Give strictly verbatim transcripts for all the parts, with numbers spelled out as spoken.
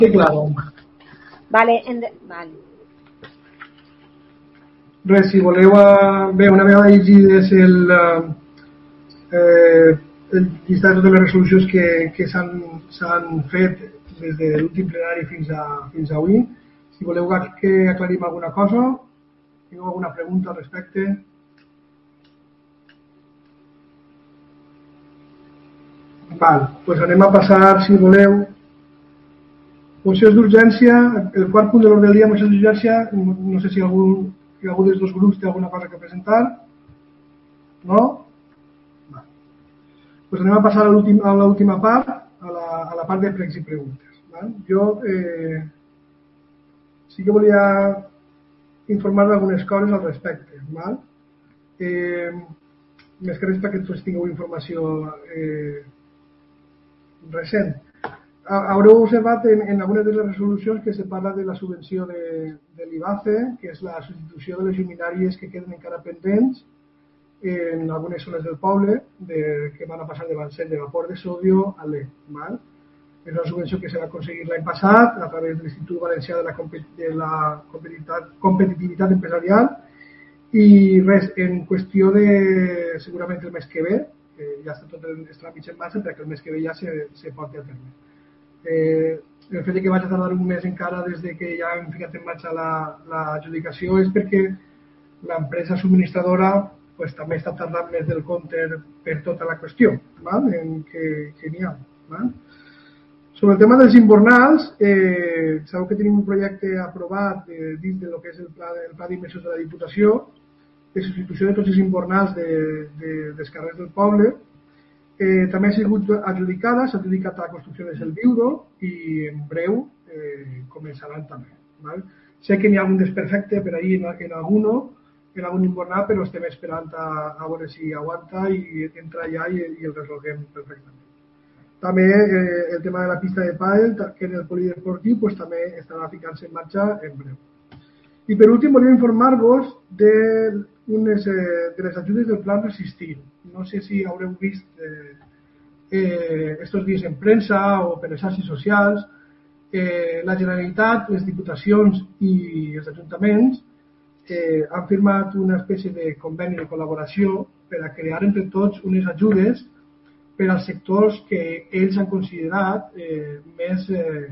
Sí, claro. Vale, en de... vale. Res, si voleu, uh, bé, una vegada llegides el, uh, eh, el llistat de totes les resolucions que, que s'han fet des de l'últim plenari fins a, fins a avui, si voleu que aclarim alguna cosa, teniu alguna pregunta al respecte. Val, doncs anem a passar, si voleu, mocions d'urgència. El quart punt de l'ordre del dia, mocions d'urgència. No sé si algú, si algú dels dos grups té alguna cosa que presentar. No? Val. Doncs anem a passar a l'última part, a la, a la part de pregs i preguntes. Val? Jo eh, sí que volia informar d'algunes coses al respecte. Val? Eh, més que res perquè tots tingueu informació eh, recent. Haureu observat en, en algunes de les resolucions que se parla de la subvenció de, de l'I B A C E, que és la substitució de les lluminàries que queden encara pendents en algunes zones del poble, de, que van a passar de l'encén de vapor de sodio a l'E. És una subvenció que se va aconseguir l'any passat a través de l'Institut Valencià de la, de la competitivitat, competitivitat empresarial, i res, en qüestió de segurament el mes que ve, que ja està tot els tràmits en marxa perquè el mes que ve ja se, se porti a terme. Eh, el fet que vaig a tardar un mes encara des de que ja hem ficat en marxa l'adjudicació la, és perquè l'empresa subministradora pues, també està tardant més del compte per tota la qüestió val? En que, que n'hi ha. Val? Sobre el tema dels invernals, eh, sabeu que tenim un projecte aprovat eh, dins del que és el pla, el pla d'inversions de la Diputació de substitució de tots els invernals de, de, dels carrers del poble. Eh, també ha sigut adjudicada, s'ha adjudicat a la construcció de El Viudo i en breu eh, començaran també. Val? Sé que n'hi ha algun desperfecte per ahir en, en alguno, en algun invernal, però estem esperant a, a veure si aguanta i entra allà i, i el resolguem perfectament. També eh, el tema de la pista de pàdel, que en el polideportiu pues, també estarà ficant-se en marxa en breu. I per últim volia informar-vos de, unes, eh, de les ajudes del Plan Resistir. No sé si haureu vist eh, eh, estos dies en premsa o per les xarxes socials, eh, la Generalitat, les diputacions i els ajuntaments eh, han firmat una espècie de conveni de col·laboració per a crear entre tots unes ajudes per als sectors que ells han considerat eh, més eh,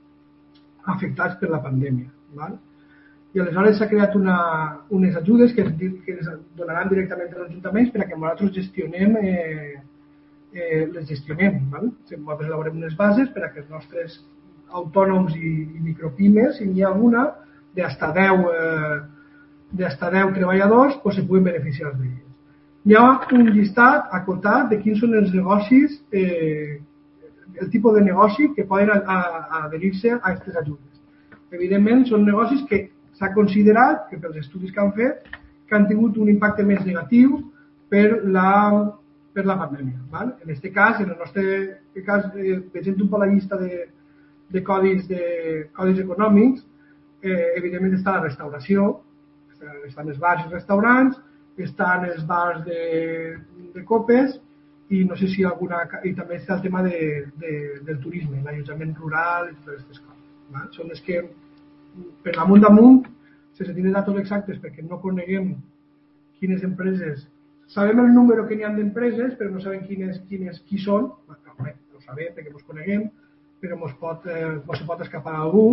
afectats per la pandèmia. Val? I aleshores s'ha creat una, unes ajudes que, que es donaran directament als ajuntaments per a que nosaltres gestionem, eh, eh, les gestionem. Val? Nosaltres elaborem unes bases per a que els nostres autònoms i, i micropimes, si n'hi ha alguna, d'hasta deu, eh, deu treballadors, pues, se puguin beneficiar d'ells. Hi ha un llistat acotat de quins són els negocis, eh, el tipus de negoci que poden adherir-se a aquestes ajudes. Evidentment, són negocis que s'ha considerat, que pels estudis que han fet, que han tingut un impacte més negatiu per la, per la pandèmia. Val? En aquest cas, en el nostre cas, eh, vegent un poc la llista de, de, codis, de codis econòmics, eh, evidentment està la restauració, estan els bars i restaurants, estan els bars de, de copes i no sé si alguna... i també està el tema de, de, del turisme, l'allotjament rural i totes aquestes coses. Val? Són les que per damunt damunt, sense tenir datos exactes perquè no coneguem quines empreses, sabem el número que n'hi ha d'empreses però no sabem quines, quines, qui són, bé, ho sabem perquè ens coneguem, però ens pot, eh, pot, pot escapar a algú.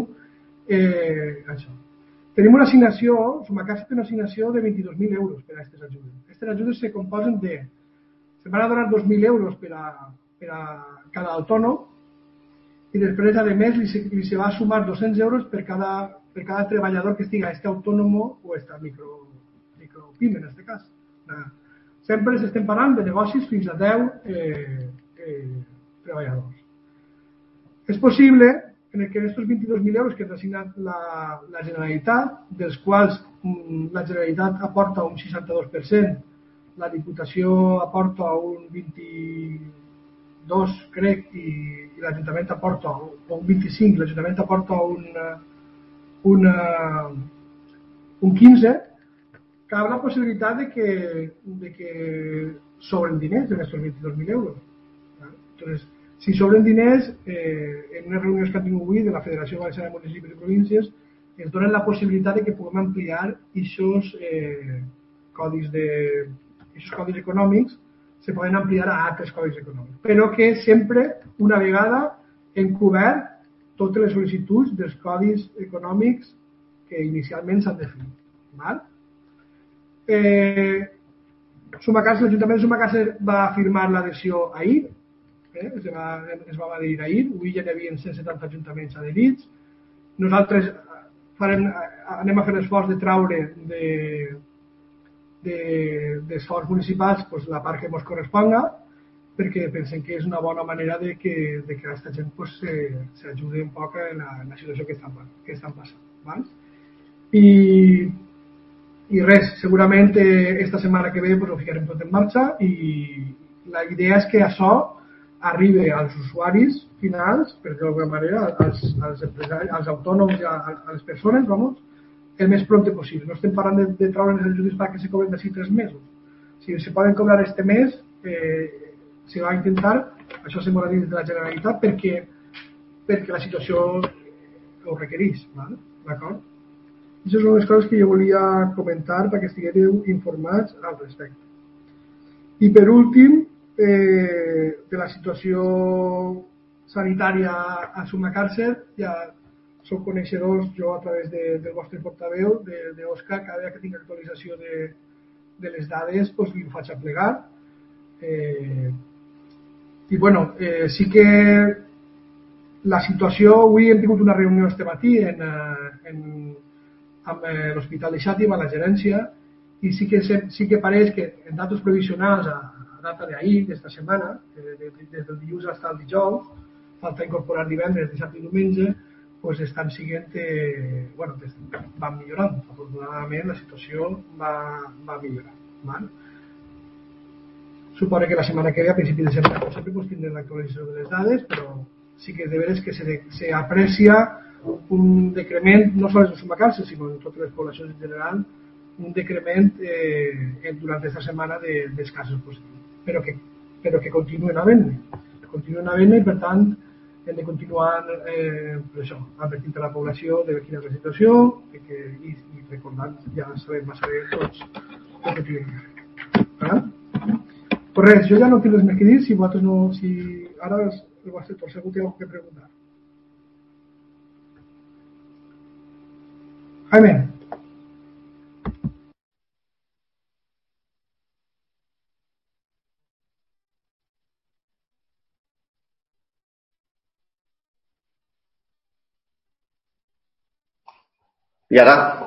Eh, això. Tenim una assignació, Sumacasa té una assignació de vint-i-dos mil euros per a aquestes ajudes. Aquestes ajudes se composen de, se van a donar dos mil euros per a, per a cada autònom i després, a més, li se, li se va sumar dos-cents euros per cada, per cada treballador que estigui a este autònomo o a esta micro, micropime, en aquest cas. Sempre s'estem parlant de negocis fins a deu eh, eh, treballadors. És possible que aquests vint-i-dos mil euros que ens ha assignat la, la Generalitat, dels quals mm, la Generalitat aporta un seixanta-dos per cent, la Diputació aporta un vint-i-dos crec, i, i l'Ajuntament aporta un vint-i-cinc, l'Ajuntament aporta un, un, un quinze, cabe la possibilitat de que, de que sobren diners en aquests vint-i-dos mil euros. Entonces, Si sobren diners, eh, en unes reunions que han tingut avui de la Federació Valenciana de Municipis i Províncies ens donen la possibilitat de que puguem ampliar aquests eh, codis de, aquests codis econòmics, se poden ampliar a altres codis econòmics, però que sempre una vegada hem cobert totes les sol·licituds dels codis econòmics que inicialment s'han definit. Val? Eh, Sumacàrcer, l'Ajuntament de Sumacàrcer va firmar l'adhesió ahir, eh? es, va, es va adherir ahir, avui ja n'hi havia cent setanta ajuntaments adherits. Nosaltres farem, anem a fer l'esforç de traure de, de, d'esforç municipals pues, la part que ens corresponga, perquè pensem que és una bona manera de que, de que aquesta gent pues, s'ajudi un poc en la, en la situació que estan, que estan passant. Val? I, i res, segurament eh, esta setmana que ve pues, ho ficarem tot en marxa i la idea és que això arribi als usuaris finals, perquè d'alguna manera als, als empresaris, als autònoms i a, a les persones, vamos, el més pront possible. No estem parlant de, de treure els ajuts perquè se cobren d'ací tres mesos. Si se poden cobrar este mes, eh, se va intentar, això se m'ha dit de la Generalitat perquè, perquè la situació ho requereix. ¿Vale? D'acord? Aquestes són les coses que jo volia comentar perquè estigueu informats al respecte. I per últim, eh, de la situació sanitària a Sumacàrcer, ja sou coneixedors, jo a través de, del vostre portaveu, d'Òscar, cada vegada que tinc actualització de, de les dades, doncs li ho faig a plegar. Eh, I bueno, eh, sí que la situació, avui hem tingut una reunió este matí en, en, amb l'Hospital de Xàtiva, la gerència, i sí que, sí que pareix que en datos provisionals a, a data d'ahir, d'esta setmana, de, de, des del dilluns fins al dijous, falta incorporar divendres, dissabte i diumenge, pues estan siguent, eh, bueno, van millorant. Afortunadament la situació va, va millorar. Val? Suposo que la setmana que ve, a principi de setmana, com sempre, pues, tindrem l'actualització de les dades, però sí que és de veres que se, se aprecia un decrement, no sols en Sumacàrcer, sinó en totes les poblacions en general, un decrement eh, durant aquesta setmana de, dels casos positius, però que, però que continuen havent-ne. Continuen havent-ne i, per tant, hem de continuar eh, per això, advertint a la població de quina és la situació i, que, i, i recordant, ja sabem massa bé tots el que tenim que fer. Pues res, jo ja no tinc res més que dir, si vosaltres no, si ara el vostre torn segur que heu que preguntar. Jaime. I ara?